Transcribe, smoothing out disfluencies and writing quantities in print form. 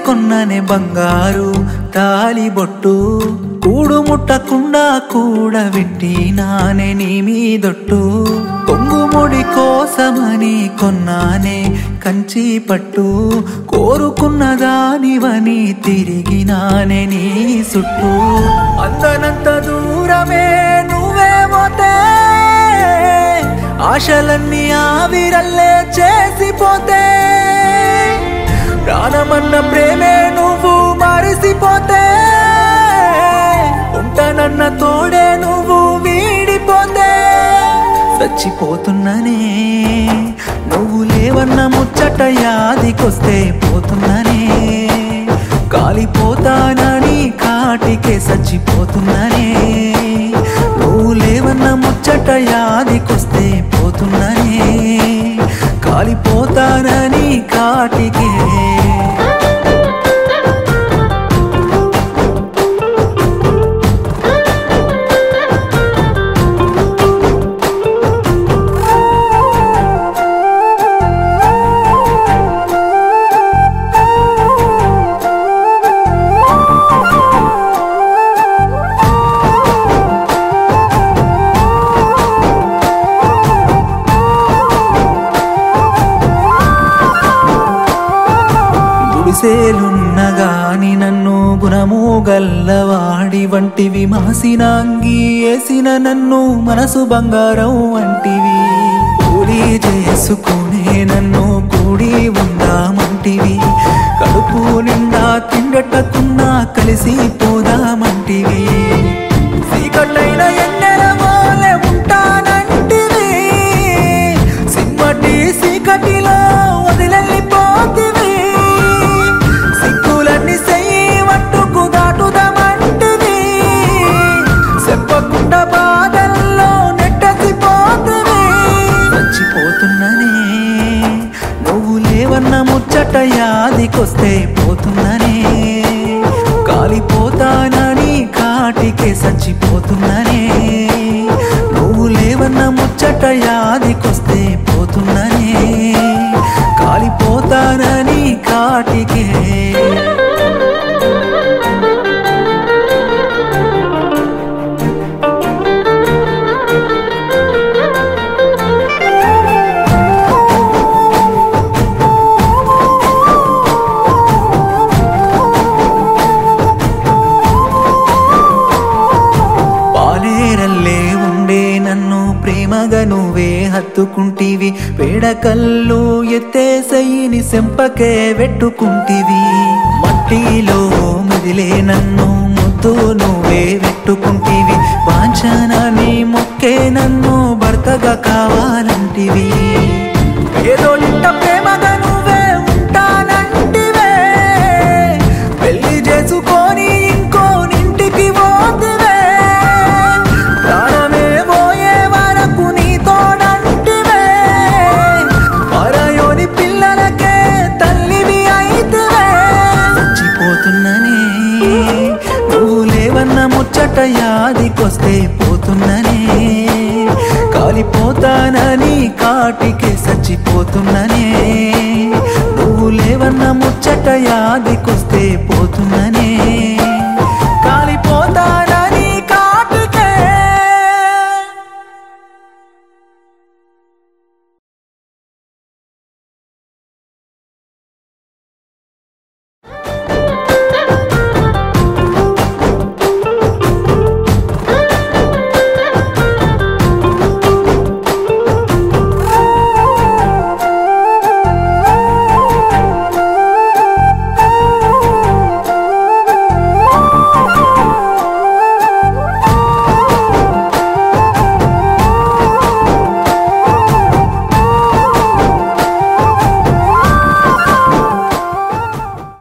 కొన్ననే బంగారు తాలిబొట్టు కూడు ముట్టకుండా కూడబెట్టి నానే నీ మీదొట్టు కొంగుముడి కోసమని కొన్నానే కంచి పట్టు కోరుకున్న దానివని తిరిగి నానే నీ చుట్టూ అందనంత దూరమే నువ్వే పోతే ఆశలన్నీ ఆవిరల్లే చేసిపోతే ప్రాణమన్న ప్రేమే నువ్వు మరిసిపోతే ఉంటానన్న తోడే నువ్వు వీడిపోతే చచ్చిపోతున్ననే నువ్వు లేవన్న ముచ్చట యాదికొస్తే పోతున్ననే కాలిపోతానని కాటికే చచ్చిపోతున్ననే నువ్వు లేవన్న ముచ్చట యాదికొస్తే పోతున్ననే కాలిపోతానని కాటికే గుడిసేలున్నగాని నన్ను గుణము గల్లవాడి వంటివి మాసినాంగి వేసిన నన్ను మనసు బంగారం వంటివి కూడి చేసుకునే నన్ను కూడి ఉందామంటివి కడుపు నిండా తిండటకున్నా కలిసి పోదామంటివి సీకటైన ఎన్నెల మోలే ఉంటానంటివి సిమ్మటి సీకటిలో వదిలెళ్ళిపోతివి చెప్పకుండా బాధల్లో నెట్టసిపోతువి చచ్చిపోతున్ననే నువ్వు లేవన్న ముచ్చట యాదికొస్తే పోతున్ననే కాలిపోతానని కాటికే చచ్చిపోతున్ననే నువ్వు లేవన్న ముచ్చట యాదికొస్తే పోతున్ననే కాలిపోతానని కాటికే ప్రేమగా నువ్వే హత్తుకుంటివి వేడకల్లు ఎత్తేసయ్యిని సెంపకే వెట్టుకుంటివి మట్టిలో మిదిలే నన్ను ముద్దు నువ్వే వెట్టుకుంటివి వాంఛనాన్ని మొక్కే నన్ను భర్తగా కావాలంటివి ఏదో ఇంట ప్రేమగా నువ్వే ఉంటానంటివే పెళ్లి చేసుకొని ఇంకో ఇంటికి పోతివే నువ్వు లేవన్న ముచ్చట యాదికొస్తే పోతున్ననే కాలిపోతానని కాటికే చచ్చిపోతున్ననే